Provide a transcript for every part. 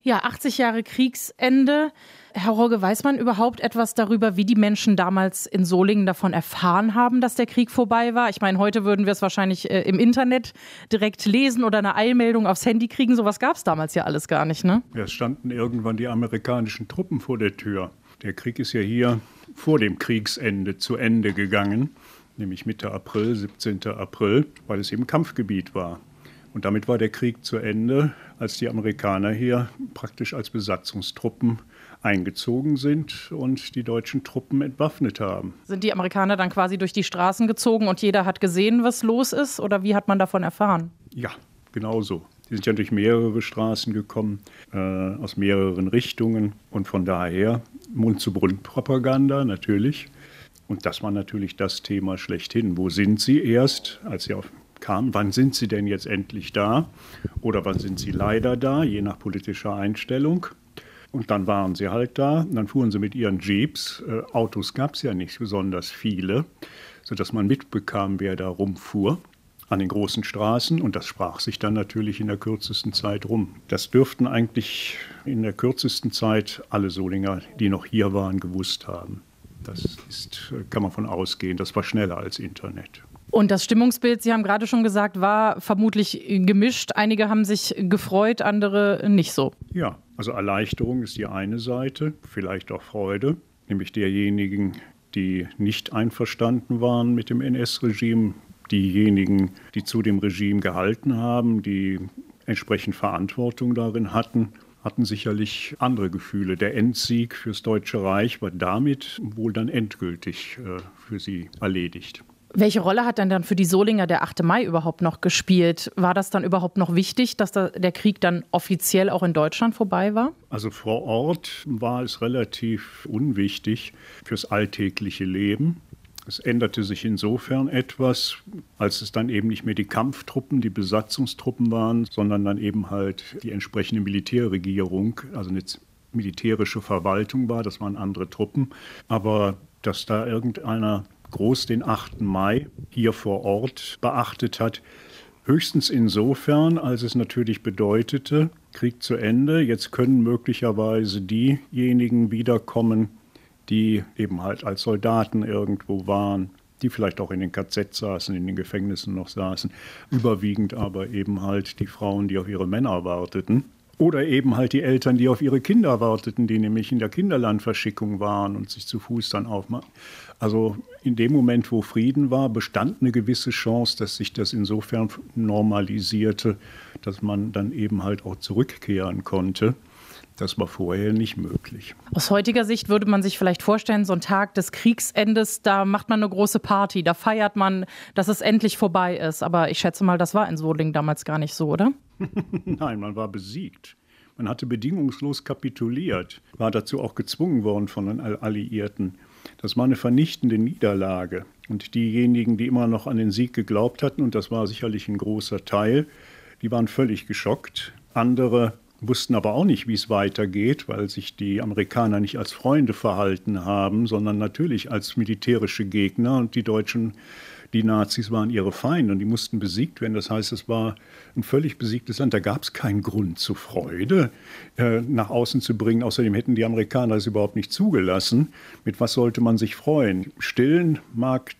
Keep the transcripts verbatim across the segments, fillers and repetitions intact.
Ja, achtzig Jahre Kriegsende. Herr Rogge, weiß man überhaupt etwas darüber, wie die Menschen damals in Solingen davon erfahren haben, dass der Krieg vorbei war? Ich meine, heute würden wir es wahrscheinlich äh, im Internet direkt lesen oder eine Eilmeldung aufs Handy kriegen. Sowas gab es damals ja alles gar nicht, ne? Ja, es standen irgendwann die amerikanischen Truppen vor der Tür. Der Krieg ist ja hier vor dem Kriegsende zu Ende gegangen, nämlich Mitte April, siebzehnten April, weil es eben Kampfgebiet war. Und damit war der Krieg zu Ende, als die Amerikaner hier praktisch als Besatzungstruppen eingezogen sind und die deutschen Truppen entwaffnet haben. Sind die Amerikaner dann quasi durch die Straßen gezogen und jeder hat gesehen, was los ist? Oder wie hat man davon erfahren? Ja, genau so. Die sind ja durch mehrere Straßen gekommen, äh, aus mehreren Richtungen. Und von daher Mund-zu-Mund-Propaganda natürlich. Und das war natürlich das Thema schlechthin. Wo sind sie erst, als sie auf kamen? Wann sind sie denn jetzt endlich da? Oder wann sind sie leider da, je nach politischer Einstellung? Und dann waren sie halt da. Und dann fuhren sie mit ihren Jeeps. Äh, Autos gab es ja nicht besonders viele, sodass man mitbekam, wer da rumfuhr an den großen Straßen. Und das sprach sich dann natürlich in der kürzesten Zeit rum. Das dürften eigentlich in der kürzesten Zeit alle Solinger, die noch hier waren, gewusst haben. Das ist, kann man von ausgehen. Das war schneller als Internet. Und das Stimmungsbild, Sie haben gerade schon gesagt, war vermutlich gemischt. Einige haben sich gefreut, andere nicht so. Ja, also Erleichterung ist die eine Seite, vielleicht auch Freude, nämlich derjenigen, die nicht einverstanden waren mit dem N S-Regime, diejenigen, die zu dem Regime gehalten haben, die entsprechend Verantwortung darin hatten, hatten sicherlich andere Gefühle. Der Endsieg fürs Deutsche Reich war damit wohl dann endgültig äh, für sie erledigt. Welche Rolle hat denn dann für die Solinger der achte Mai überhaupt noch gespielt? War das dann überhaupt noch wichtig, dass da der Krieg dann offiziell auch in Deutschland vorbei war? Also vor Ort war es relativ unwichtig fürs alltägliche Leben. Es änderte sich insofern etwas, als es dann eben nicht mehr die Kampftruppen, die Besatzungstruppen waren, sondern dann eben halt die entsprechende Militärregierung, also eine militärische Verwaltung war. Das waren andere Truppen. Aber dass da irgendeiner groß den achten Mai hier vor Ort beachtet hat. Höchstens insofern, als es natürlich bedeutete, Krieg zu Ende, jetzt können möglicherweise diejenigen wiederkommen, die eben halt als Soldaten irgendwo waren, die vielleicht auch in den K Z saßen, in den Gefängnissen noch saßen, überwiegend aber eben halt die Frauen, die auf ihre Männer warteten. Oder eben halt die Eltern, die auf ihre Kinder warteten, die nämlich in der Kinderlandverschickung waren und sich zu Fuß dann aufmachen. Also in dem Moment, wo Frieden war, bestand eine gewisse Chance, dass sich das insofern normalisierte, dass man dann eben halt auch zurückkehren konnte. Das war vorher nicht möglich. Aus heutiger Sicht würde man sich vielleicht vorstellen, so ein Tag des Kriegsendes, da macht man eine große Party, da feiert man, dass es endlich vorbei ist. Aber ich schätze mal, das war in Solingen damals gar nicht so, oder? Nein, man war besiegt. Man hatte bedingungslos kapituliert, war dazu auch gezwungen worden von den Alliierten. Das war eine vernichtende Niederlage. Und diejenigen, die immer noch an den Sieg geglaubt hatten, und das war sicherlich ein großer Teil, die waren völlig geschockt. Andere wussten aber auch nicht, wie es weitergeht, weil sich die Amerikaner nicht als Freunde verhalten haben, sondern natürlich als militärische Gegner. Und die Deutschen, die Nazis waren ihre Feinde und die mussten besiegt werden. Das heißt, es war ein völlig besiegtes Land. Da gab es keinen Grund zur Freude äh, nach außen zu bringen. Außerdem hätten die Amerikaner es überhaupt nicht zugelassen. Mit was sollte man sich freuen? Im Stillen mag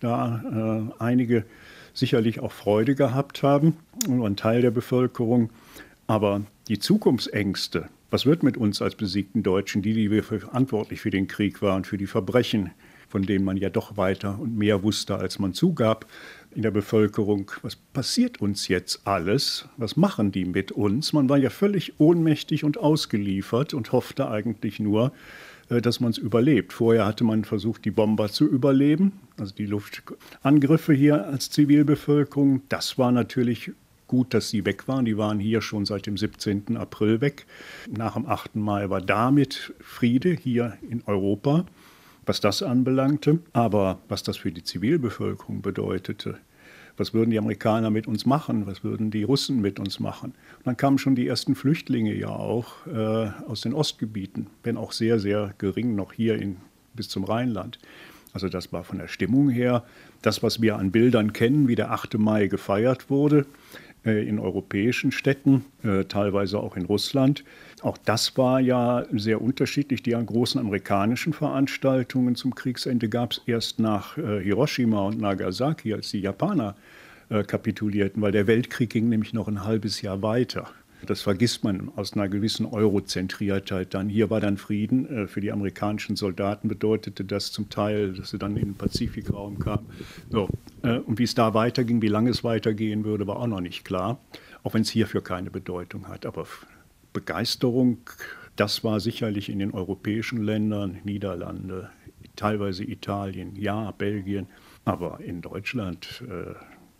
da äh, einige sicherlich auch Freude gehabt haben, nur ein Teil der Bevölkerung. Aber die Zukunftsängste, was wird mit uns als besiegten Deutschen, die, die wir verantwortlich für den Krieg waren, für die Verbrechen, von denen man ja doch weiter und mehr wusste, als man zugab in der Bevölkerung, was passiert uns jetzt alles? Was machen die mit uns? Man war ja völlig ohnmächtig und ausgeliefert und hoffte eigentlich nur, dass man es überlebt. Vorher hatte man versucht, die Bomber zu überleben, also die Luftangriffe hier als Zivilbevölkerung. Das war natürlich gut, dass sie weg waren. Die waren hier schon seit dem siebzehnten April weg. Nach dem achten Mai war damit Friede hier in Europa, was das anbelangte. Aber was das für die Zivilbevölkerung bedeutete, was würden die Amerikaner mit uns machen, was würden die Russen mit uns machen? Und dann kamen schon die ersten Flüchtlinge ja auch äh, aus den Ostgebieten, wenn auch sehr, sehr gering noch hier in, bis zum Rheinland. Also das war von der Stimmung her das, was wir an Bildern kennen, wie der achte Mai gefeiert wurde. äh, in europäischen Städten, äh, teilweise auch in Russland. Auch das war ja sehr unterschiedlich. Die großen amerikanischen Veranstaltungen zum Kriegsende gab es erst nach äh, Hiroshima und Nagasaki, als die Japaner äh, kapitulierten, weil der Weltkrieg ging nämlich noch ein halbes Jahr weiter. Das vergisst man aus einer gewissen Eurozentriertheit dann. Hier war dann Frieden. Für die amerikanischen Soldaten bedeutete das zum Teil, dass sie dann in den Pazifikraum kamen. So. Und wie es da weiterging, wie lange es weitergehen würde, war auch noch nicht klar. Auch wenn es hierfür keine Bedeutung hat. Aber Begeisterung, das war sicherlich in den europäischen Ländern, Niederlande, teilweise Italien, ja, Belgien. Aber in Deutschland äh,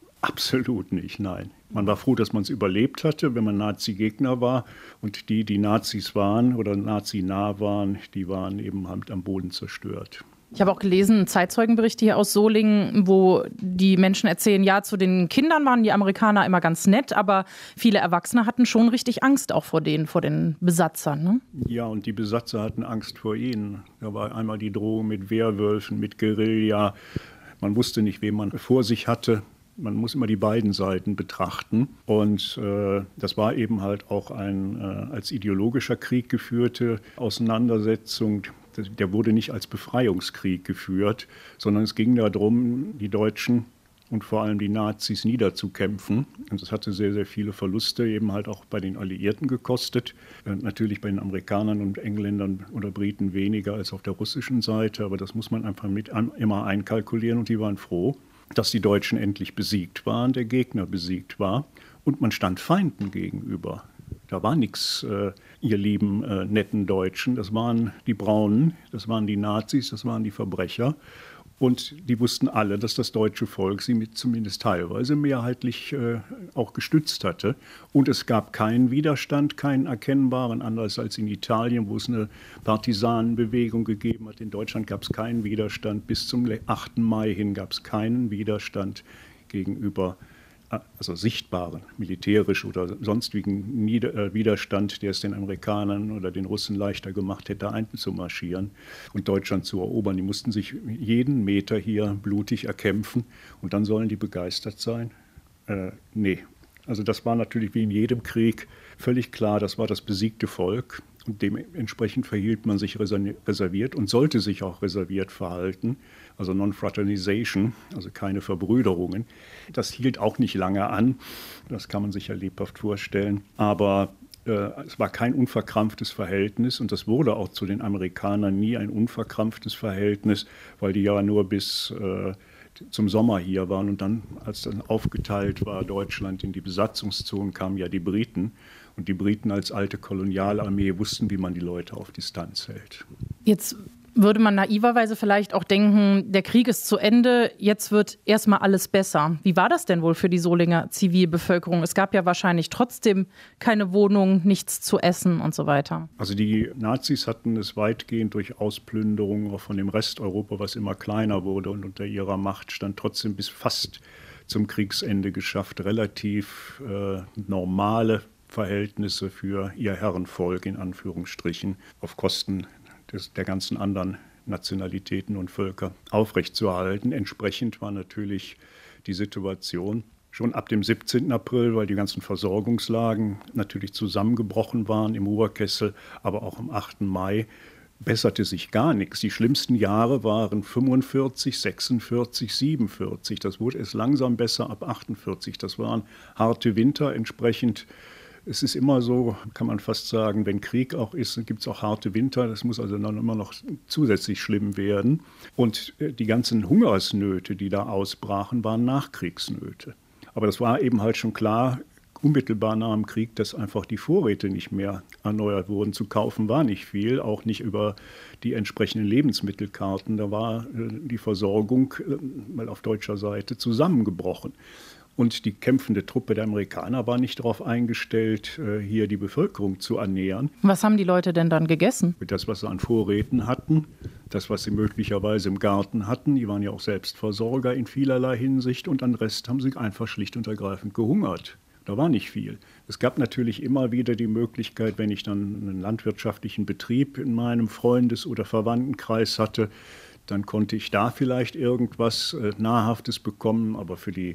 absolut nicht, nein. Man war froh, dass man es überlebt hatte, wenn man Nazi-Gegner war. Und die, die Nazis waren oder Nazi-nah waren, die waren eben halt am Boden zerstört. Ich habe auch gelesen, Zeitzeugenberichte hier aus Solingen, wo die Menschen erzählen, ja, zu den Kindern waren die Amerikaner immer ganz nett, aber viele Erwachsene hatten schon richtig Angst auch vor denen, vor den Besatzern. Ne? Ja, und die Besatzer hatten Angst vor ihnen. Da war einmal die Drohung mit Wehrwölfen, mit Guerilla. Man wusste nicht, wen man vor sich hatte. Man muss immer die beiden Seiten betrachten. Und äh, das war eben halt auch eine äh, als ideologischer Krieg geführte Auseinandersetzung. Der wurde nicht als Befreiungskrieg geführt, sondern es ging darum, die Deutschen und vor allem die Nazis niederzukämpfen. Und das hatte sehr, sehr viele Verluste eben halt auch bei den Alliierten gekostet. Äh, natürlich bei den Amerikanern und Engländern oder Briten weniger als auf der russischen Seite. Aber das muss man einfach mit an, immer einkalkulieren und die waren froh, dass die Deutschen endlich besiegt waren, der Gegner besiegt war und man stand Feinden gegenüber. Da war nichts, äh, ihr lieben, äh, netten Deutschen, das waren die Braunen, das waren die Nazis, das waren die Verbrecher. Und die wussten alle, dass das deutsche Volk sie mit zumindest teilweise mehrheitlich äh, auch gestützt hatte. Und es gab keinen Widerstand, keinen erkennbaren, anders als in Italien, wo es eine Partisanenbewegung gegeben hat. In Deutschland gab es keinen Widerstand. Bis zum achten Mai hin gab es keinen Widerstand gegenüber also sichtbaren, militärisch oder sonstigen Nieder- äh, Widerstand, der es den Amerikanern oder den Russen leichter gemacht hätte, einzumarschieren und Deutschland zu erobern. Die mussten sich jeden Meter hier blutig erkämpfen und dann sollen die begeistert sein? Äh, nee. Also das war natürlich wie in jedem Krieg völlig klar, das war das besiegte Volk und dementsprechend verhielt man sich reserviert und sollte sich auch reserviert verhalten, also Non-Fraternization, also keine Verbrüderungen. Das hielt auch nicht lange an, das kann man sich ja lebhaft vorstellen, aber äh, es war kein unverkrampftes Verhältnis und das wurde auch zu den Amerikanern nie ein unverkrampftes Verhältnis, weil die ja nur bis äh, zum Sommer hier waren und dann, als dann aufgeteilt war Deutschland in die Besatzungszonen, kamen ja die Briten und die Briten als alte Kolonialarmee wussten, wie man die Leute auf Distanz hält. Jetzt würde man naiverweise vielleicht auch denken, der Krieg ist zu Ende, jetzt wird erstmal alles besser. Wie war das denn wohl für die Solinger Zivilbevölkerung? Es gab ja wahrscheinlich trotzdem keine Wohnung, nichts zu essen und so weiter. Also die Nazis hatten es weitgehend durch Ausplünderung auch von dem Rest Europa, was immer kleiner wurde und unter ihrer Macht stand, trotzdem bis fast zum Kriegsende geschafft, relativ äh, normale Verhältnisse für ihr Herrenvolk in Anführungsstrichen auf Kosten des, der ganzen anderen Nationalitäten und Völker aufrechtzuerhalten. Entsprechend war natürlich die Situation schon ab dem siebzehnten April, weil die ganzen Versorgungslagen natürlich zusammengebrochen waren im Oberkessel, aber auch am achten Mai besserte sich gar nichts. Die schlimmsten Jahre waren fünfundvierzig, sechsundvierzig, siebenundvierzig. Das wurde erst langsam besser ab achtundvierzig. Das waren harte Winter. Entsprechend, es ist immer so, kann man fast sagen, wenn Krieg auch ist, gibt es auch harte Winter. Das muss also dann immer noch zusätzlich schlimm werden. Und die ganzen Hungersnöte, die da ausbrachen, waren Nachkriegsnöte. Aber das war eben halt schon klar, unmittelbar nach dem Krieg, dass einfach die Vorräte nicht mehr erneuert wurden. Zu kaufen war nicht viel, auch nicht über die entsprechenden Lebensmittelkarten. Da war die Versorgung mal auf deutscher Seite zusammengebrochen. Und die kämpfende Truppe der Amerikaner war nicht darauf eingestellt, hier die Bevölkerung zu ernähren. Was haben die Leute denn dann gegessen? Das, was sie an Vorräten hatten, das, was sie möglicherweise im Garten hatten. Die waren ja auch Selbstversorger in vielerlei Hinsicht. Und an den Rest haben sie einfach schlicht und ergreifend gehungert. Da war nicht viel. Es gab natürlich immer wieder die Möglichkeit, wenn ich dann einen landwirtschaftlichen Betrieb in meinem Freundes- oder Verwandtenkreis hatte, dann konnte ich da vielleicht irgendwas äh, Nahrhaftes bekommen. Aber für die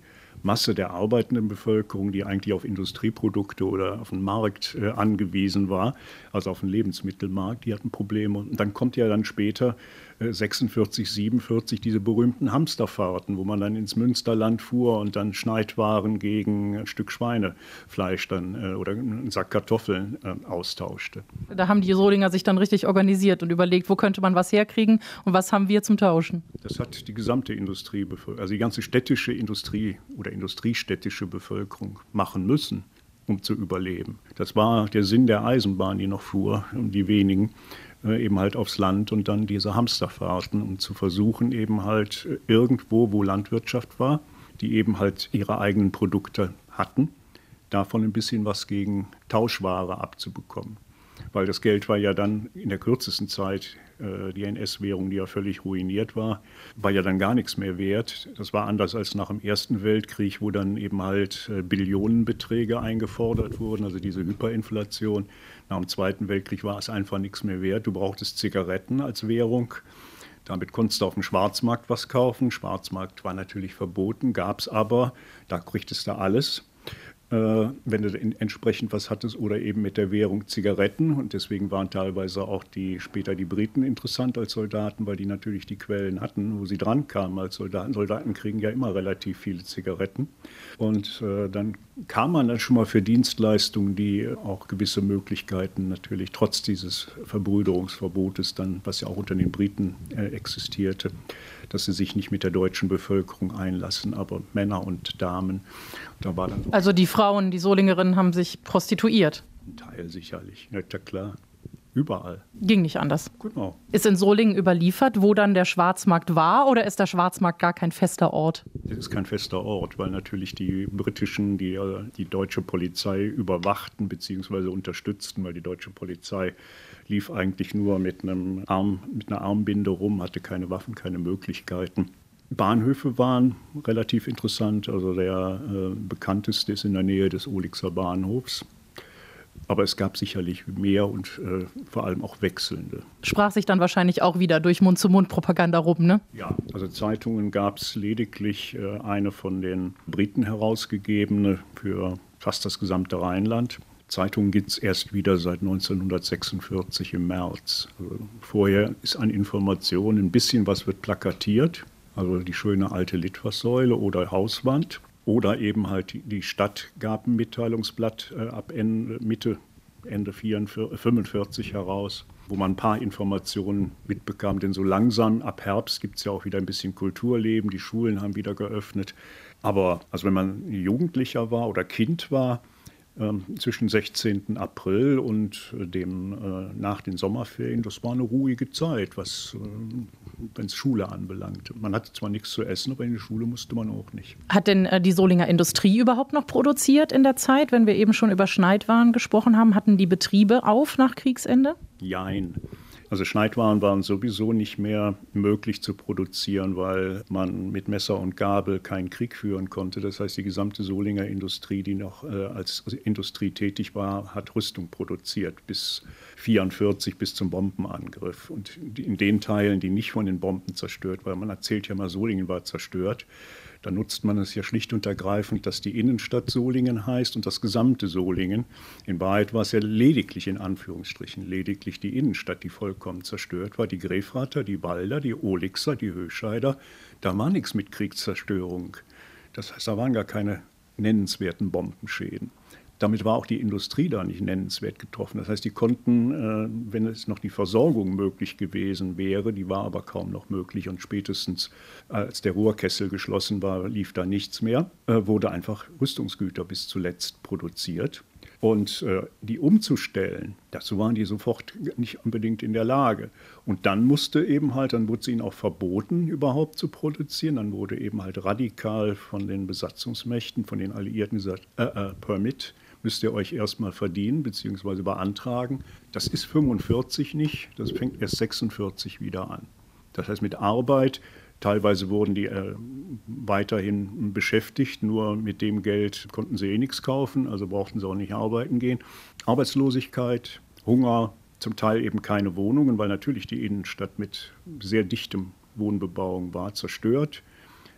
Masse der arbeitenden Bevölkerung, die eigentlich auf Industrieprodukte oder auf den Markt äh, angewiesen war, also auf den Lebensmittelmarkt, die hatten Probleme. Und dann kommt ja dann später äh, sechsundvierzig, siebenundvierzig diese berühmten Hamsterfahrten, wo man dann ins Münsterland fuhr und dann Schneidwaren gegen ein Stück Schweinefleisch dann äh, oder einen Sack Kartoffeln äh, austauschte. Da haben die Solinger sich dann richtig organisiert und überlegt, wo könnte man was herkriegen und was haben wir zum Tauschen. Das hat die gesamte Industrie, also die ganze städtische Industrie oder industriestädtische Bevölkerung machen müssen, um zu überleben. Das war der Sinn der Eisenbahn, die noch fuhr, die wenigen, äh, eben halt aufs Land und dann diese Hamsterfahrten, um zu versuchen, eben halt irgendwo, wo Landwirtschaft war, die eben halt ihre eigenen Produkte hatten, davon ein bisschen was gegen Tauschware abzubekommen. Weil das Geld war ja dann in der kürzesten Zeit, äh, die N S-Währung, die ja völlig ruiniert war, war ja dann gar nichts mehr wert. Das war anders als nach dem Ersten Weltkrieg, wo dann eben halt äh, Billionenbeträge eingefordert wurden, also diese Hyperinflation. Nach dem Zweiten Weltkrieg war es einfach nichts mehr wert. Du brauchtest Zigaretten als Währung. Damit konntest du auf dem Schwarzmarkt was kaufen. Schwarzmarkt war natürlich verboten, gab es aber, da kriegtest du alles. Wenn du entsprechend was hattest oder eben mit der Währung Zigaretten. Und deswegen waren teilweise auch die, später die Briten interessant als Soldaten, weil die natürlich die Quellen hatten, wo sie dran kamen als Soldaten. Soldaten kriegen ja immer relativ viele Zigaretten. Und äh, dann kam man dann schon mal für Dienstleistungen, die auch gewisse Möglichkeiten natürlich trotz dieses Verbrüderungsverbotes dann, was ja auch unter den Briten äh, existierte, dass sie sich nicht mit der deutschen Bevölkerung einlassen, aber Männer und Damen. Da war dann also die Frauen, die Solingerinnen haben sich prostituiert? Ein Teil sicherlich, ja klar. Überall. Ging nicht anders. Genau. Ist in Solingen überliefert, wo dann der Schwarzmarkt war, oder ist der Schwarzmarkt gar kein fester Ort? Das ist kein fester Ort, weil natürlich die britischen, die die deutsche Polizei überwachten bzw. unterstützten, weil die deutsche Polizei lief eigentlich nur mit, einem Arm, mit einer Armbinde rum, hatte keine Waffen, keine Möglichkeiten. Bahnhöfe waren relativ interessant, also der äh, bekannteste ist in der Nähe des Olixer Bahnhofs. Aber es gab sicherlich mehr und äh, vor allem auch wechselnde. Sprach sich dann wahrscheinlich auch wieder durch Mund-zu-Mund-Propaganda rum, ne? Ja, also Zeitungen gab es lediglich äh, eine von den Briten herausgegebene für fast das gesamte Rheinland. Zeitungen gibt es erst wieder seit neunzehnhundertsechsundvierzig im März. Also vorher ist an Informationen ein bisschen was wird plakatiert, also die schöne alte Litfaßsäule oder Hauswand. Oder eben halt die Stadt gab ein Mitteilungsblatt äh, ab Ende, Mitte, Ende fünfundvierzig heraus, wo man ein paar Informationen mitbekam. Denn so langsam ab Herbst gibt es ja auch wieder ein bisschen Kulturleben, die Schulen haben wieder geöffnet. Aber also wenn man Jugendlicher war oder Kind war, ähm, zwischen sechzehnten April und äh, dem äh, nach den Sommerferien, das war eine ruhige Zeit, was äh, wenn es Schule anbelangt. Man hatte zwar nichts zu essen, aber in die Schule musste man auch nicht. Hat denn äh, die Solinger Industrie überhaupt noch produziert in der Zeit? Wenn wir eben schon über Schneidwaren gesprochen haben, hatten die Betriebe auf nach Kriegsende? Jein. Also Schneidwaren waren sowieso nicht mehr möglich zu produzieren, weil man mit Messer und Gabel keinen Krieg führen konnte. Das heißt, die gesamte Solinger Industrie, die noch äh, als Industrie tätig war, hat Rüstung produziert bis vierundvierzig, bis zum Bombenangriff. Und in den Teilen, die nicht von den Bomben zerstört waren, man erzählt ja mal, Solingen war zerstört, da nutzt man es ja schlicht und ergreifend, dass die Innenstadt Solingen heißt und das gesamte Solingen. In Wahrheit war es ja lediglich, in Anführungsstrichen, lediglich die Innenstadt, die vollkommen zerstört war. Die Grefrater, die Walder, die Olixer, die Höscheider, da war nichts mit Kriegszerstörung. Das heißt, da waren gar keine nennenswerten Bombenschäden. Damit war auch die Industrie da nicht nennenswert getroffen. Das heißt, die konnten, äh, wenn es noch die Versorgung möglich gewesen wäre, die war aber kaum noch möglich. Und spätestens, als der Ruhrkessel geschlossen war, lief da nichts mehr, äh, wurde einfach Rüstungsgüter bis zuletzt produziert. Und äh, die umzustellen, dazu waren die sofort nicht unbedingt in der Lage. Und dann musste eben halt, dann wurde es ihnen auch verboten, überhaupt zu produzieren. Dann wurde eben halt radikal von den Besatzungsmächten, von den Alliierten gesagt, äh, äh, Permit müsst ihr euch erstmal verdienen bzw. beantragen. Das ist fünfundvierzig nicht, das fängt erst sechsundvierzig wieder an. Das heißt, mit Arbeit, teilweise wurden die äh, weiterhin beschäftigt, nur mit dem Geld konnten sie eh nichts kaufen, also brauchten sie auch nicht arbeiten gehen. Arbeitslosigkeit, Hunger, zum Teil eben keine Wohnungen, weil natürlich die Innenstadt mit sehr dichtem Wohnbebauung war zerstört.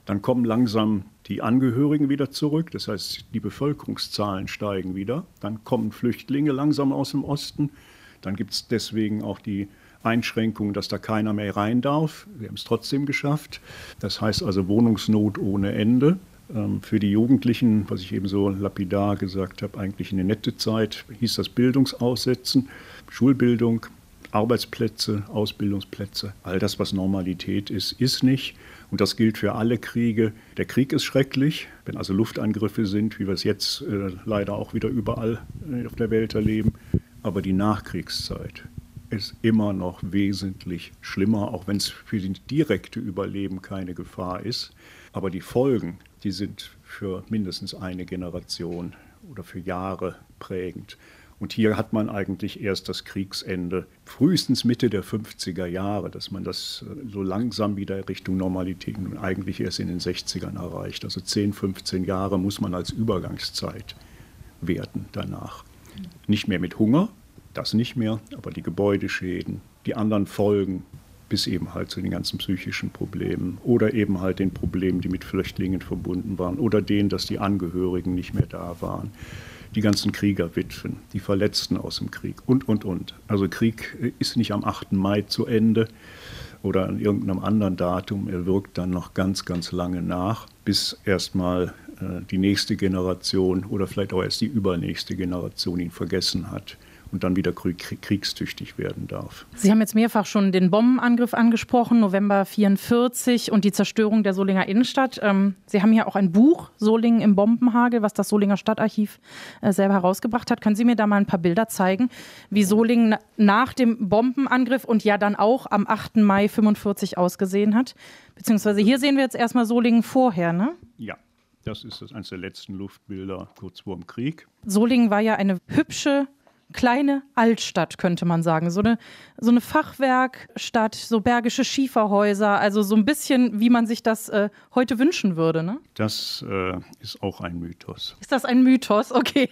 Dann kommen langsam die Angehörigen wieder zurück, das heißt, die Bevölkerungszahlen steigen wieder. Dann kommen Flüchtlinge langsam aus dem Osten. Dann gibt es deswegen auch die Einschränkung, dass da keiner mehr rein darf. Wir haben es trotzdem geschafft. Das heißt also Wohnungsnot ohne Ende. Ähm, für die Jugendlichen, was ich eben so lapidar gesagt habe, eigentlich eine nette Zeit, hieß das Bildungsaussetzen, Schulbildung, Arbeitsplätze, Ausbildungsplätze. All das, was Normalität ist, ist nicht. Und das gilt für alle Kriege. Der Krieg ist schrecklich, wenn also Luftangriffe sind, wie wir es jetzt äh, leider auch wieder überall äh, auf der Welt erleben. Aber die Nachkriegszeit ist immer noch wesentlich schlimmer, auch wenn es für das direkte Überleben keine Gefahr ist. Aber die Folgen, die sind für mindestens eine Generation oder für Jahre prägend. Und hier hat man eigentlich erst das Kriegsende, frühestens Mitte der fünfziger Jahre, dass man das so langsam wieder Richtung Normalität und eigentlich erst in den sechzigern erreicht. Also zehn, fünfzehn Jahre muss man als Übergangszeit werten danach. Nicht mehr mit Hunger, das nicht mehr, aber die Gebäudeschäden, die anderen Folgen, bis eben halt zu den ganzen psychischen Problemen oder eben halt den Problemen, die mit Flüchtlingen verbunden waren oder denen, dass die Angehörigen nicht mehr da waren. Die ganzen Kriegerwitwen, die Verletzten aus dem Krieg und, und, und. Also Krieg ist nicht am achten Mai zu Ende oder an irgendeinem anderen Datum. Er wirkt dann noch ganz, ganz lange nach, bis erstmal äh, die nächste Generation oder vielleicht auch erst die übernächste Generation ihn vergessen hat und dann wieder kriegstüchtig werden darf. Sie haben jetzt mehrfach schon den Bombenangriff angesprochen, November vierundvierzig und die Zerstörung der Solinger Innenstadt. Sie haben ja auch ein Buch, Solingen im Bombenhagel, was das Solinger Stadtarchiv selber herausgebracht hat. Können Sie mir da mal ein paar Bilder zeigen, wie Solingen nach dem Bombenangriff und ja dann auch am achten Mai fünfundvierzig ausgesehen hat? Beziehungsweise hier sehen wir jetzt erstmal Solingen vorher, ne? Ja. Das ist das eines der letzten Luftbilder kurz vor dem Krieg. Solingen war ja eine hübsche, kleine Altstadt, könnte man sagen. So eine, so eine Fachwerkstadt, so bergische Schieferhäuser, also so ein bisschen, wie man sich das äh, heute wünschen würde, ne? Das äh, ist auch ein Mythos. Ist das ein Mythos? Okay.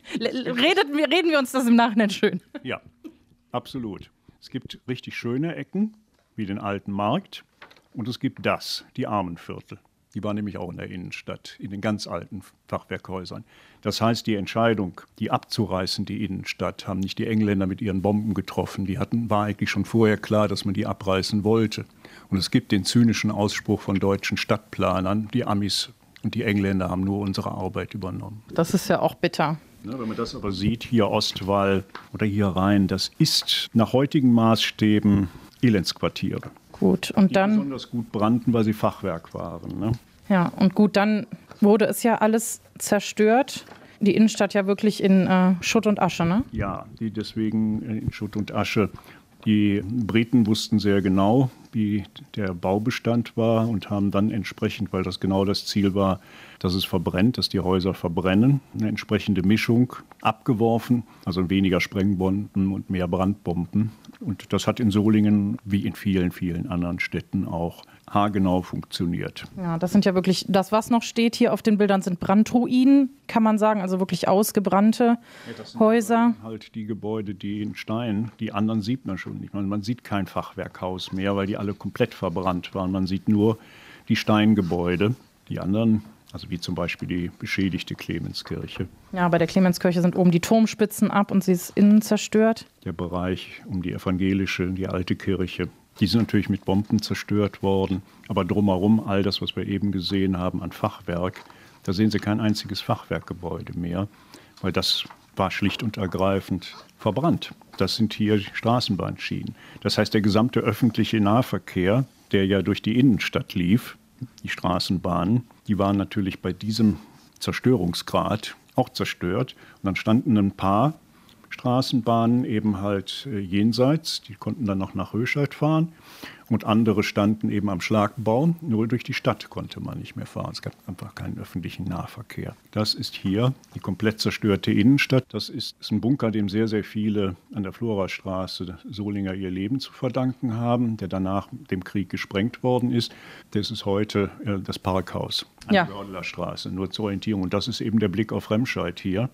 Redet, reden wir uns das im Nachhinein schön. Ja, absolut. Es gibt richtig schöne Ecken, wie den alten Markt. Und es gibt das, die Armenviertel. Die war nämlich auch in der Innenstadt, in den ganz alten Fachwerkhäusern. Das heißt, die Entscheidung, die abzureißen, die Innenstadt, haben nicht die Engländer mit ihren Bomben getroffen. Die hatten, war eigentlich schon vorher klar, dass man die abreißen wollte. Und es gibt den zynischen Ausspruch von deutschen Stadtplanern, die Amis und die Engländer haben nur unsere Arbeit übernommen. Das ist ja auch bitter. Ja, wenn man das aber sieht, hier Ostwall oder hier Rhein, das ist nach heutigen Maßstäben Elendsquartiere. Gut, und die dann besonders gut brannten, weil sie Fachwerk waren. Ne? Ja, und gut, dann wurde es ja alles zerstört. Die Innenstadt ja wirklich in äh, Schutt und Asche, ne? Ja, die deswegen in Schutt und Asche. Die Briten wussten sehr genau, wie der Baubestand war und haben dann entsprechend, weil das genau das Ziel war, dass es verbrennt, dass die Häuser verbrennen, eine entsprechende Mischung abgeworfen, also weniger Sprengbomben und mehr Brandbomben. Und das hat in Solingen wie in vielen, vielen anderen Städten auch haargenau funktioniert. Ja, das sind ja wirklich, das was noch steht hier auf den Bildern sind Brandruinen, kann man sagen, also wirklich ausgebrannte ja, das sind Häuser. Halt die Gebäude, die in Stein, die anderen sieht man schon nicht. Man sieht kein Fachwerkhaus mehr, weil die alle komplett verbrannt waren. Man sieht nur die Steingebäude, die anderen, also wie zum Beispiel die beschädigte Clemenskirche. Ja, bei der Clemenskirche sind oben die Turmspitzen ab und sie ist innen zerstört. Der Bereich um die evangelische, die alte Kirche, die sind natürlich mit Bomben zerstört worden. Aber drumherum, all das, was wir eben gesehen haben an Fachwerk, da sehen Sie kein einziges Fachwerkgebäude mehr, weil das war schlicht und ergreifend verbrannt. Das sind hier Straßenbahnschienen. Das heißt, der gesamte öffentliche Nahverkehr, der ja durch die Innenstadt lief, die Straßenbahnen, die waren natürlich bei diesem Zerstörungsgrad auch zerstört. Und dann standen ein paar Straßenbahnen eben halt äh, jenseits, die konnten dann noch nach Höscheid fahren und andere standen eben am Schlagbau, nur durch die Stadt konnte man nicht mehr fahren. Es gab einfach keinen öffentlichen Nahverkehr. Das ist hier die komplett zerstörte Innenstadt. Das ist, ist ein Bunker, dem sehr, sehr viele an der Florastraße Solinger ihr Leben zu verdanken haben, der danach dem Krieg gesprengt worden ist. Das ist heute äh, das Parkhaus an ja. der Wördeler Straße, nur zur Orientierung. Und das ist eben der Blick auf Remscheid hier.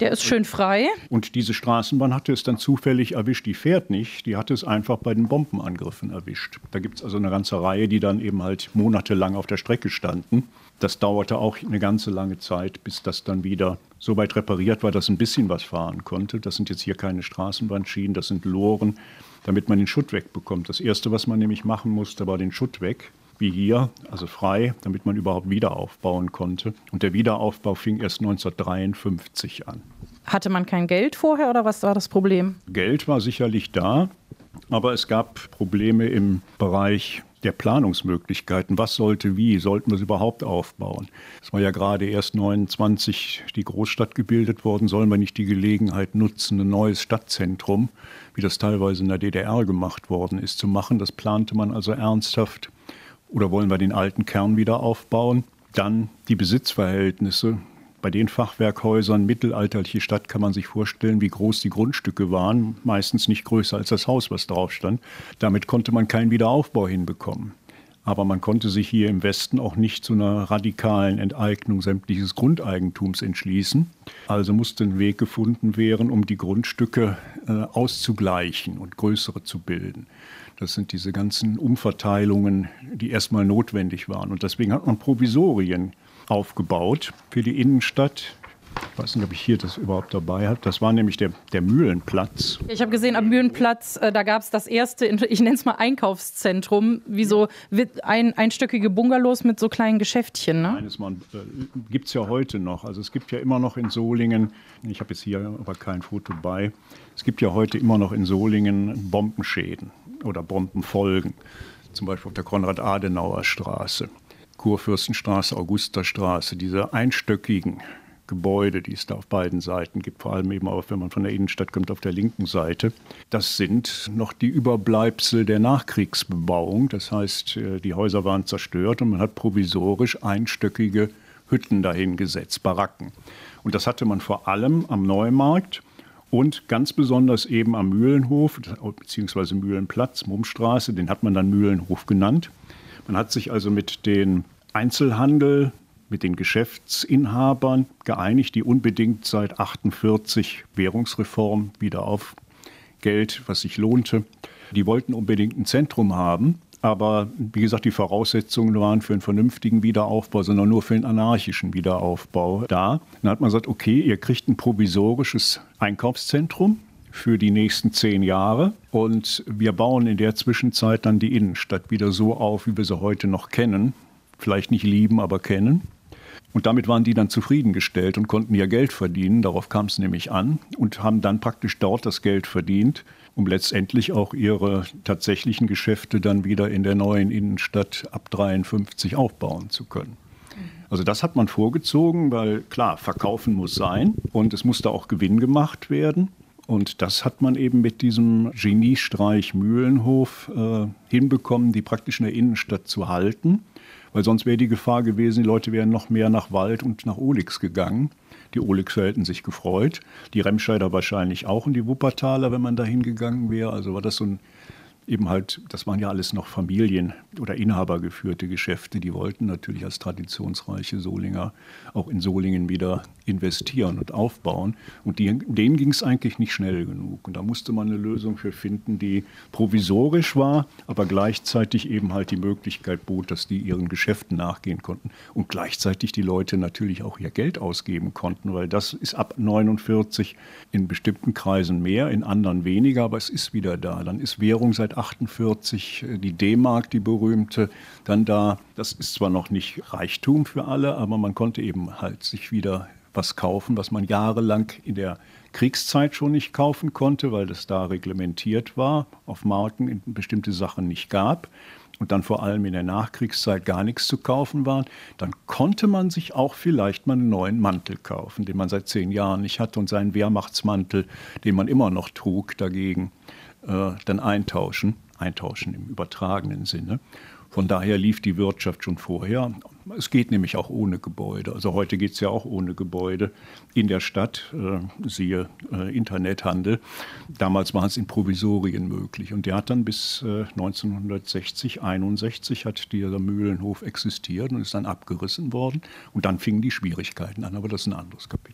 Der ist schön frei. Und diese Straßenbahn hatte es dann zufällig erwischt. Die fährt nicht, die hatte es einfach bei den Bombenangriffen erwischt. Da gibt es also eine ganze Reihe, die dann eben halt monatelang auf der Strecke standen. Das dauerte auch eine ganze lange Zeit, bis das dann wieder so weit repariert war, dass ein bisschen was fahren konnte. Das sind jetzt hier keine Straßenbahnschienen, das sind Loren, damit man den Schutt wegbekommt. Das Erste, was man nämlich machen musste, war den Schutt weg, wie hier, also frei, damit man überhaupt wieder aufbauen konnte. Und der Wiederaufbau fing erst neunzehnhundertdreiundfünfzig an. Hatte man kein Geld vorher oder was war das Problem? Geld war sicherlich da, aber es gab Probleme im Bereich der Planungsmöglichkeiten. Was sollte wie? Sollten wir es überhaupt aufbauen? Es war ja gerade erst neunundzwanzig die Großstadt gebildet worden. Sollen wir nicht die Gelegenheit nutzen, ein neues Stadtzentrum, wie das teilweise in der D D R gemacht worden ist, zu machen? Das plante man also ernsthaft. Oder wollen wir den alten Kern wieder aufbauen? Dann die Besitzverhältnisse. Bei den Fachwerkhäusern, mittelalterliche Stadt, kann man sich vorstellen, wie groß die Grundstücke waren. Meistens nicht größer als das Haus, was drauf stand. Damit konnte man keinen Wiederaufbau hinbekommen. Aber man konnte sich hier im Westen auch nicht zu einer radikalen Enteignung sämtliches Grundeigentums entschließen. Also musste ein Weg gefunden werden, um die Grundstücke äh, auszugleichen und größere zu bilden. Das sind diese ganzen Umverteilungen, die erstmal notwendig waren. Und deswegen hat man Provisorien aufgebaut für die Innenstadt. Ich weiß nicht, ob ich hier das überhaupt dabei habe. Das war nämlich der, der Mühlenplatz. Ich habe gesehen, am Mühlenplatz, äh, da gab es das erste, ich nenne es mal Einkaufszentrum, wie so ein, einstöckige Bungalows mit so kleinen Geschäftchen. Ne? Eines äh, gibt es ja heute noch. Also es gibt ja immer noch in Solingen, ich habe jetzt hier aber kein Foto bei, es gibt ja heute immer noch in Solingen Bombenschäden oder Bombenfolgen. Zum Beispiel auf der Konrad-Adenauer-Straße, Kurfürstenstraße, Augusterstraße, diese einstöckigen Gebäude, die es da auf beiden Seiten gibt, vor allem eben auch, wenn man von der Innenstadt kommt, auf der linken Seite. Das sind noch die Überbleibsel der Nachkriegsbebauung. Das heißt, die Häuser waren zerstört und man hat provisorisch einstöckige Hütten dahingesetzt, Baracken. Und das hatte man vor allem am Neumarkt und ganz besonders eben am Mühlenhof, beziehungsweise Mühlenplatz, Mummstraße, den hat man dann Mühlenhof genannt. Man hat sich also mit den Einzelhandel, mit den Geschäftsinhabern geeinigt, die unbedingt seit achtundvierzig Währungsreform wieder auf Geld, was sich lohnte. Die wollten unbedingt ein Zentrum haben, aber wie gesagt, die Voraussetzungen waren für einen vernünftigen Wiederaufbau, sondern nur für einen anarchischen Wiederaufbau da. Dann hat man gesagt, okay, ihr kriegt ein provisorisches Einkaufszentrum für die nächsten zehn Jahre und wir bauen in der Zwischenzeit dann die Innenstadt wieder so auf, wie wir sie heute noch kennen. Vielleicht nicht lieben, aber kennen. Und damit waren die dann zufriedengestellt und konnten ihr Geld verdienen. Darauf kam es nämlich an und haben dann praktisch dort das Geld verdient, um letztendlich auch ihre tatsächlichen Geschäfte dann wieder in der neuen Innenstadt ab dreiundfünfzig aufbauen zu können. Also das hat man vorgezogen, weil klar, verkaufen muss sein und es musste auch Gewinn gemacht werden. Und das hat man eben mit diesem Geniestreich Mühlenhof äh, hinbekommen, die praktisch in der Innenstadt zu halten. Weil sonst wäre die Gefahr gewesen, die Leute wären noch mehr nach Wald und nach Ohlix gegangen. Die Ohlixer hätten sich gefreut, die Remscheider wahrscheinlich auch und die Wuppertaler, wenn man da hingegangen wäre. Also war das so ein, eben halt, das waren ja alles noch Familien- oder Inhabergeführte Geschäfte. Die wollten natürlich als traditionsreiche Solinger auch in Solingen wieder investieren und aufbauen. Und die, denen ging es eigentlich nicht schnell genug. Und da musste man eine Lösung für finden, die provisorisch war, aber gleichzeitig eben halt die Möglichkeit bot, dass die ihren Geschäften nachgehen konnten und gleichzeitig die Leute natürlich auch ihr Geld ausgeben konnten, weil das ist ab neunundvierzig in bestimmten Kreisen mehr, in anderen weniger, aber es ist wieder da. Dann ist Währung seit achtundvierzig, die D-Mark, die berühmte, dann da. Das ist zwar noch nicht Reichtum für alle, aber man konnte eben halt sich wieder was kaufen, was man jahrelang in der Kriegszeit schon nicht kaufen konnte, weil das da reglementiert war, auf Marken bestimmte Sachen nicht gab und dann vor allem in der Nachkriegszeit gar nichts zu kaufen war. Dann konnte man sich auch vielleicht mal einen neuen Mantel kaufen, den man seit zehn Jahren nicht hatte und seinen Wehrmachtsmantel, den man immer noch trug, dagegen äh, dann eintauschen, eintauschen im übertragenen Sinne. Von daher lief die Wirtschaft schon vorher. Es geht nämlich auch ohne Gebäude. Also heute geht es ja auch ohne Gebäude in der Stadt, äh, siehe äh, Internethandel. Damals war es in Provisorien möglich. Und der hat dann bis äh, neunzehnhundertsechzig, einundsechzig hat dieser Mühlenhof existiert und ist dann abgerissen worden. Und dann fingen die Schwierigkeiten an, aber das ist ein anderes Kapitel.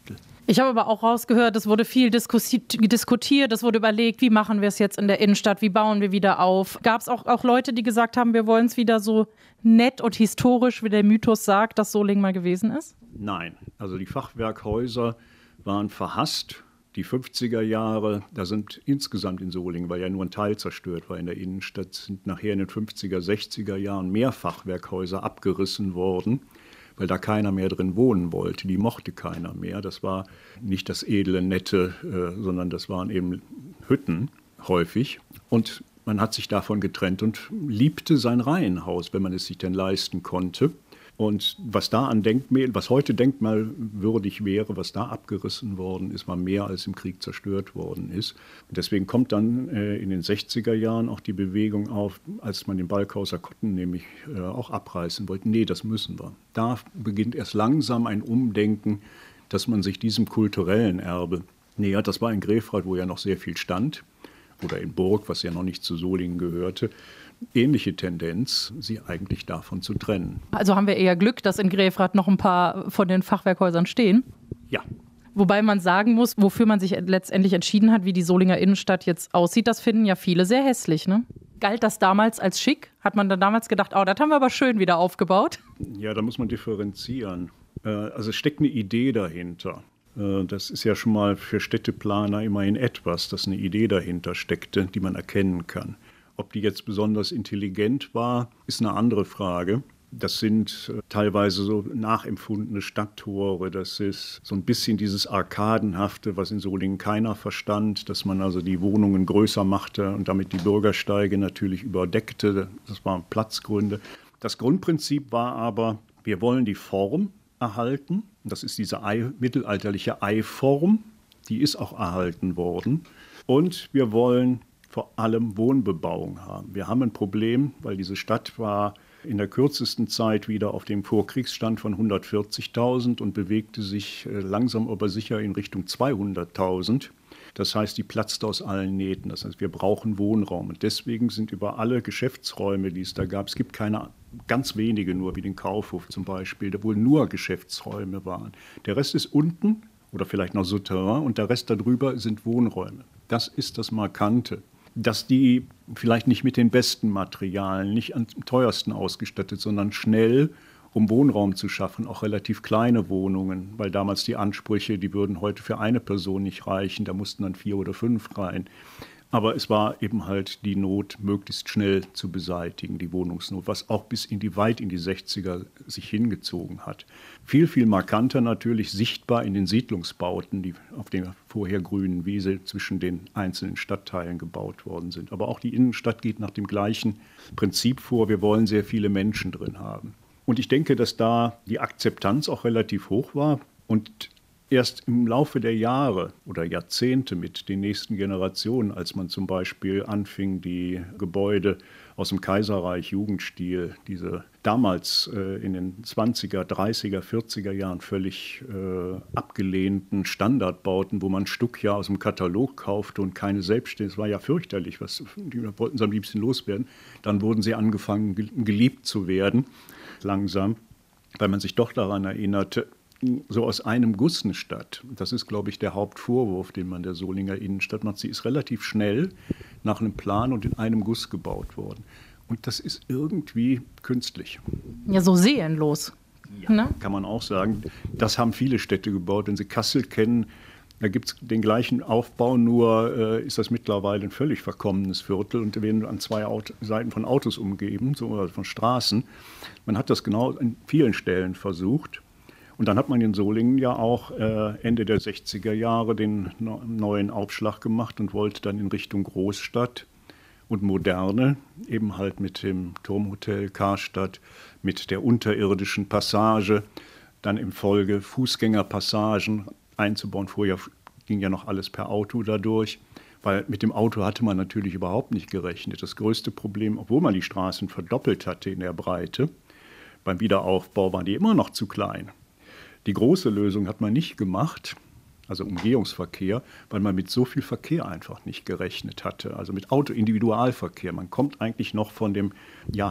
Ich habe aber auch rausgehört, es wurde viel diskutiert, es wurde überlegt, wie machen wir es jetzt in der Innenstadt, wie bauen wir wieder auf. Gab es auch, auch Leute, die gesagt haben, wir wollen es wieder so nett und historisch, wie der Mythos sagt, dass Solingen mal gewesen ist? Nein, also die Fachwerkhäuser waren verhasst. Die fünfziger Jahre, da sind insgesamt in Solingen, weil ja nur ein Teil zerstört war in der Innenstadt, sind nachher in den fünfziger, sechziger Jahren mehr Fachwerkhäuser abgerissen worden, weil da keiner mehr drin wohnen wollte. Die mochte keiner mehr. Das war nicht das edle, nette, äh, sondern das waren eben Hütten häufig. Und man hat sich davon getrennt und liebte sein Reihenhaus, wenn man es sich denn leisten konnte. Und was da an Denkmal, was heute denkmalwürdig wäre, was da abgerissen worden ist, war mehr als im Krieg zerstört worden ist. Und deswegen kommt dann äh, in den sechziger Jahren auch die Bewegung auf, als man den Balkhauser Kotten nämlich äh, auch abreißen wollte. Nee, das müssen wir. Da beginnt erst langsam ein Umdenken, dass man sich diesem kulturellen Erbe nähert. Das war in Grefrath, wo ja noch sehr viel stand, oder in Burg, was ja noch nicht zu Solingen gehörte. Ähnliche Tendenz, sie eigentlich davon zu trennen. Also haben wir eher Glück, dass in Grefrath noch ein paar von den Fachwerkhäusern stehen? Ja. Wobei man sagen muss, wofür man sich letztendlich entschieden hat, wie die Solinger Innenstadt jetzt aussieht, das finden ja viele sehr hässlich, ne? Galt das damals als schick? Hat man dann damals gedacht, oh, das haben wir aber schön wieder aufgebaut? Ja, da muss man differenzieren. Also es steckt eine Idee dahinter. Das ist ja schon mal für Städteplaner immerhin etwas, dass eine Idee dahinter steckte, die man erkennen kann. Ob die jetzt besonders intelligent war, ist eine andere Frage. Das sind äh, teilweise so nachempfundene Stadttore. Das ist so ein bisschen dieses Arkadenhafte, was in Solingen keiner verstand, dass man also die Wohnungen größer machte und damit die Bürgersteige natürlich überdeckte. Das waren Platzgründe. Das Grundprinzip war aber, wir wollen die Form erhalten. Das ist diese Ei, mittelalterliche Eiform. Die ist auch erhalten worden. Und wir wollen vor allem Wohnbebauung haben. Wir haben ein Problem, weil diese Stadt war in der kürzesten Zeit wieder auf dem Vorkriegsstand von hundertvierzigtausend und bewegte sich langsam aber sicher in Richtung zweihunderttausend. Das heißt, die platzte aus allen Nähten. Das heißt, wir brauchen Wohnraum. Und deswegen sind über alle Geschäftsräume, die es da gab, es gibt keine, ganz wenige nur, wie den Kaufhof zum Beispiel, da wohl nur Geschäftsräume waren. Der Rest ist unten oder vielleicht noch Souterrain und der Rest darüber sind Wohnräume. Das ist das Markante. Dass die vielleicht nicht mit den besten Materialien, nicht am teuersten ausgestattet, sondern schnell, um Wohnraum zu schaffen, auch relativ kleine Wohnungen, weil damals die Ansprüche, die würden heute für eine Person nicht reichen, da mussten dann vier oder fünf rein. Aber es war eben halt die Not, möglichst schnell zu beseitigen, die Wohnungsnot, was auch bis in die weit in die sechziger sich hingezogen hat. Viel, viel markanter natürlich sichtbar in den Siedlungsbauten, die auf der vorher grünen Wiese zwischen den einzelnen Stadtteilen gebaut worden sind. Aber auch die Innenstadt geht nach dem gleichen Prinzip vor. Wir wollen sehr viele Menschen drin haben. Und ich denke, dass da die Akzeptanz auch relativ hoch war und erst im Laufe der Jahre oder Jahrzehnte mit den nächsten Generationen, als man zum Beispiel anfing, die Gebäude aus dem Kaiserreich Jugendstil, diese damals äh, in den zwanziger, dreißiger, vierziger Jahren völlig äh, abgelehnten Standardbauten, wo man Stuck ja aus dem Katalog kaufte und keine selbstständig, es war ja fürchterlich, was, die wollten sie am liebsten loswerden. Dann wurden sie angefangen, geliebt zu werden, langsam, weil man sich doch daran erinnerte, so aus einem Guss eine Stadt. Das ist, glaube ich, der Hauptvorwurf, den man der Solinger Innenstadt macht. Sie ist relativ schnell nach einem Plan und in einem Guss gebaut worden. Und das ist irgendwie künstlich. Ja, so seelenlos. Ja, ne? Kann man auch sagen. Das haben viele Städte gebaut. Wenn Sie Kassel kennen, da gibt es den gleichen Aufbau, nur äh, ist das mittlerweile ein völlig verkommenes Viertel und werden an zwei Auto- Seiten von Autos umgeben, so, oder von Straßen. Man hat das genau an vielen Stellen versucht. Und dann hat man in Solingen ja auch äh, Ende der sechziger Jahre den no- neuen Aufschlag gemacht und wollte dann in Richtung Großstadt und Moderne, eben halt mit dem Turmhotel Karstadt, mit der unterirdischen Passage, dann im Folge Fußgängerpassagen einzubauen. Vorher ging ja noch alles per Auto dadurch, weil mit dem Auto hatte man natürlich überhaupt nicht gerechnet. Das größte Problem, obwohl man die Straßen verdoppelt hatte in der Breite, beim Wiederaufbau waren die immer noch zu klein. Die große Lösung hat man nicht gemacht, also Umgehungsverkehr, weil man mit so viel Verkehr einfach nicht gerechnet hatte. Also mit Auto-Individualverkehr. Man kommt eigentlich noch von dem ja,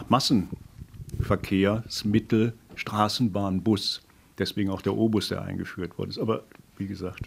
Massenverkehrsmittel Straßenbahn, Bus. Deswegen auch der O-Bus, der eingeführt worden ist. Aber wie gesagt.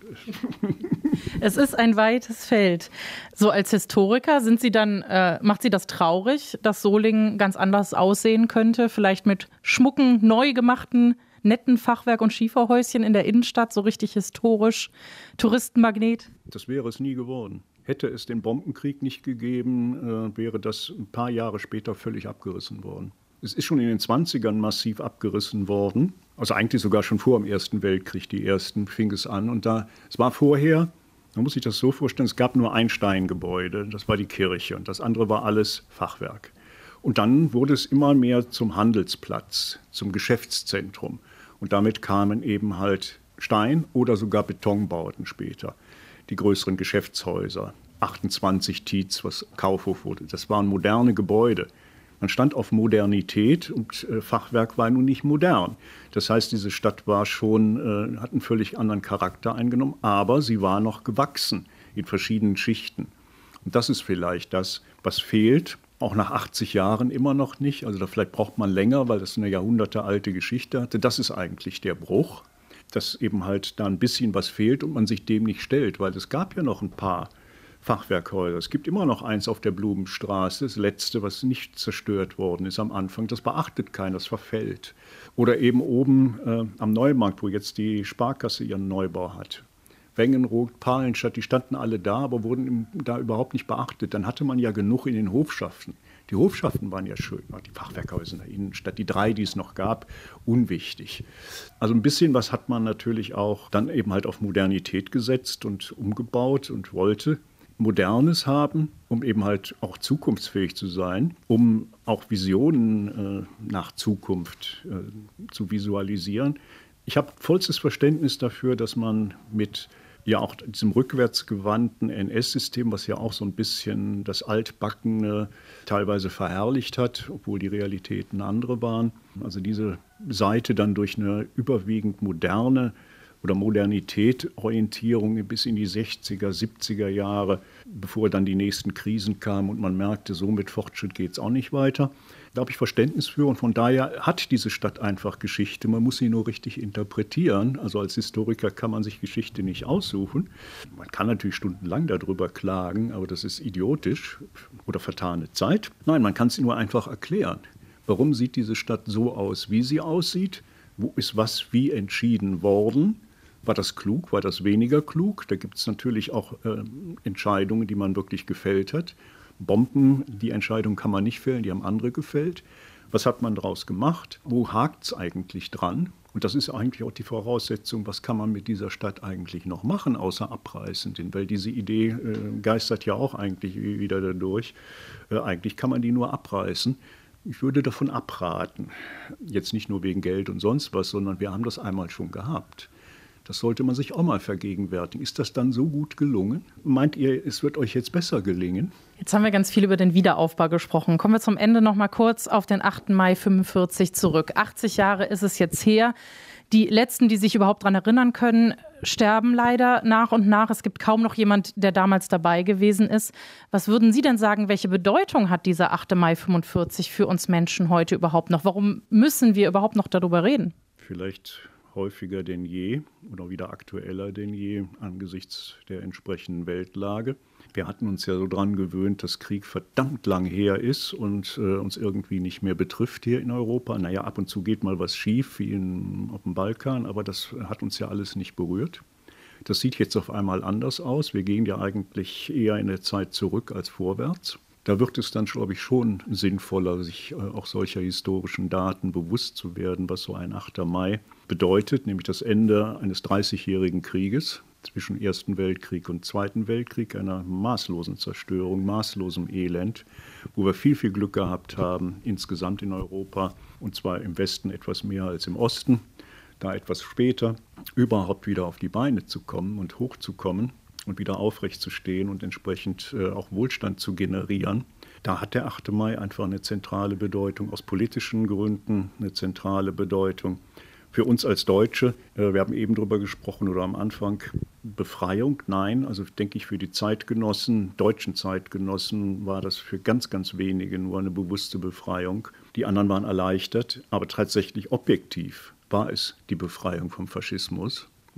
Es ist ein weites Feld. So als Historiker sind Sie dann, äh, macht Sie das traurig, dass Solingen ganz anders aussehen könnte? Vielleicht mit schmucken, neu gemachten, netten Fachwerk- und Schieferhäuschen in der Innenstadt, so richtig historisch, Touristenmagnet? Das wäre es nie geworden. Hätte es den Bombenkrieg nicht gegeben, äh, wäre das ein paar Jahre später völlig abgerissen worden. Es ist schon in den zwanzigern massiv abgerissen worden, also eigentlich sogar schon vor dem Ersten Weltkrieg, die ersten fing es an. Und da, es war vorher, man muss sich das so vorstellen, es gab nur ein Steingebäude, das war die Kirche und das andere war alles Fachwerk. Und dann wurde es immer mehr zum Handelsplatz, zum Geschäftszentrum. Und damit kamen eben halt Stein- oder sogar Betonbauten später. Die größeren Geschäftshäuser, achtundzwanzig Tietz, was Kaufhof wurde, das waren moderne Gebäude. Man stand auf Modernität und äh, Fachwerk war nun nicht modern. Das heißt, diese Stadt war schon, äh, hat einen völlig anderen Charakter eingenommen, aber sie war noch gewachsen in verschiedenen Schichten. Und das ist vielleicht das, was fehlt, auch nach achtzig Jahren immer noch nicht. Also da vielleicht braucht man länger, weil das eine jahrhundertealte Geschichte hatte. Das ist eigentlich der Bruch, dass eben halt da ein bisschen was fehlt und man sich dem nicht stellt, weil es gab ja noch ein paar Fachwerkhäuser. Es gibt immer noch eins auf der Blumenstraße, das letzte, was nicht zerstört worden ist am Anfang. Das beachtet keiner, das verfällt. Oder eben oben äh, am Neumarkt, wo jetzt die Sparkasse ihren Neubau hat. Wengenroth, Palenstadt, die standen alle da, aber wurden im, da überhaupt nicht beachtet. Dann hatte man ja genug in den Hofschaften. Die Hofschaften waren ja schön, die Fachwerkhäuser in der Innenstadt, die drei, die es noch gab, unwichtig. Also ein bisschen was hat man natürlich auch dann eben halt auf Modernität gesetzt und umgebaut und wollte Modernes haben, um eben halt auch zukunftsfähig zu sein, um auch Visionen äh, nach Zukunft äh, zu visualisieren. Ich habe vollstes Verständnis dafür, dass man mit ja auch diesem rückwärtsgewandten N S-System, was ja auch so ein bisschen das Altbackene teilweise verherrlicht hat, obwohl die Realitäten andere waren. Also diese Seite dann durch eine überwiegend moderne oder Modernität, Orientierung bis in die sechziger, siebziger Jahre, bevor dann die nächsten Krisen kamen und man merkte, so mit Fortschritt geht es auch nicht weiter. Da habe ich Verständnis für und von daher hat diese Stadt einfach Geschichte. Man muss sie nur richtig interpretieren. Also als Historiker kann man sich Geschichte nicht aussuchen. Man kann natürlich stundenlang darüber klagen, aber das ist idiotisch oder vertane Zeit. Nein, man kann sie nur einfach erklären. Warum sieht diese Stadt so aus, wie sie aussieht? Wo ist was wie entschieden worden? War das klug? War das weniger klug? Da gibt es natürlich auch äh, Entscheidungen, die man wirklich gefällt hat. Bomben, die Entscheidung kann man nicht fällen, die haben andere gefällt. Was hat man daraus gemacht? Wo hakt es eigentlich dran? Und das ist eigentlich auch die Voraussetzung, was kann man mit dieser Stadt eigentlich noch machen, außer abreißen? Weil diese Idee äh, geistert ja auch eigentlich wieder dadurch. Äh, eigentlich kann man die nur abreißen. Ich würde davon abraten. Jetzt nicht nur wegen Geld und sonst was, sondern wir haben das einmal schon gehabt. Das sollte man sich auch mal vergegenwärtigen. Ist das dann so gut gelungen? Meint ihr, es wird euch jetzt besser gelingen? Jetzt haben wir ganz viel über den Wiederaufbau gesprochen. Kommen wir zum Ende noch mal kurz auf den achten Mai fünfundvierzig zurück. achtzig Jahre ist es jetzt her. Die letzten, die sich überhaupt daran erinnern können, sterben leider nach und nach. Es gibt kaum noch jemand, der damals dabei gewesen ist. Was würden Sie denn sagen, welche Bedeutung hat dieser achte Mai fünfundvierzig für uns Menschen heute überhaupt noch? Warum müssen wir überhaupt noch darüber reden? Vielleicht häufiger denn je oder wieder aktueller denn je angesichts der entsprechenden Weltlage. Wir hatten uns ja so dran gewöhnt, dass Krieg verdammt lang her ist und äh, uns irgendwie nicht mehr betrifft hier in Europa. Naja, ab und zu geht mal was schief, wie in, auf dem Balkan, aber das hat uns ja alles nicht berührt. Das sieht jetzt auf einmal anders aus. Wir gehen ja eigentlich eher in der Zeit zurück als vorwärts. Da wird es dann, glaube ich, schon sinnvoller, sich äh, auch solcher historischen Daten bewusst zu werden, was so ein achter Mai bedeutet, nämlich das Ende eines dreißigjährigen Krieges zwischen Ersten Weltkrieg und Zweiten Weltkrieg, einer maßlosen Zerstörung, maßlosem Elend, wo wir viel, viel Glück gehabt haben, insgesamt in Europa, und zwar im Westen etwas mehr als im Osten, da etwas später überhaupt wieder auf die Beine zu kommen und hochzukommen und wieder aufrecht zu stehen und entsprechend äh, auch Wohlstand zu generieren. Da hat der achte Mai einfach eine zentrale Bedeutung, aus politischen Gründen eine zentrale Bedeutung. Für uns als Deutsche, äh, wir haben eben drüber gesprochen oder am Anfang, Befreiung, nein, also denke ich für die Zeitgenossen, deutschen Zeitgenossen war das für ganz, ganz wenige nur eine bewusste Befreiung. Die anderen waren erleichtert, aber tatsächlich objektiv war es die Befreiung vom Faschismus.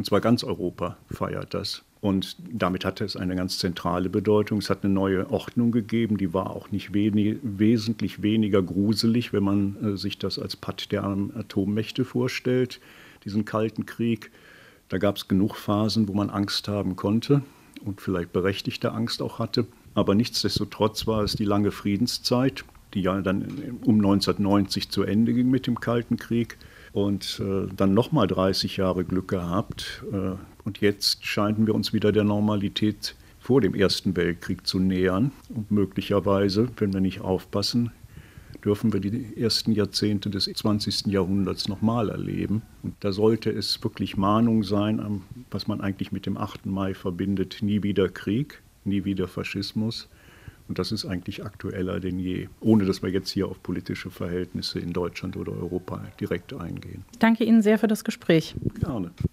Und zwar ganz Europa feiert das. Und damit hatte es eine ganz zentrale Bedeutung. Es hat eine neue Ordnung gegeben, die war auch nicht wenig, wesentlich weniger gruselig, wenn man äh, sich das als Patt der Atommächte vorstellt, diesen Kalten Krieg. Da gab es genug Phasen, wo man Angst haben konnte und vielleicht berechtigte Angst auch hatte. Aber nichtsdestotrotz war es die lange Friedenszeit, die ja dann um neunzehnhundertneunzig zu Ende ging mit dem Kalten Krieg. Und äh, dann nochmal dreißig Jahre Glück gehabt. Äh, und jetzt scheinen wir uns wieder der Normalität vor dem Ersten Weltkrieg zu nähern. Und möglicherweise, wenn wir nicht aufpassen, dürfen wir die ersten Jahrzehnte des zwanzigsten Jahrhunderts nochmal erleben. Und da sollte es wirklich Mahnung sein, was man eigentlich mit dem achten Mai verbindet. Nie wieder Krieg, nie wieder Faschismus. Und das ist eigentlich aktueller denn je, ohne dass wir jetzt hier auf politische Verhältnisse in Deutschland oder Europa direkt eingehen. Ich danke Ihnen sehr für das Gespräch. Gerne.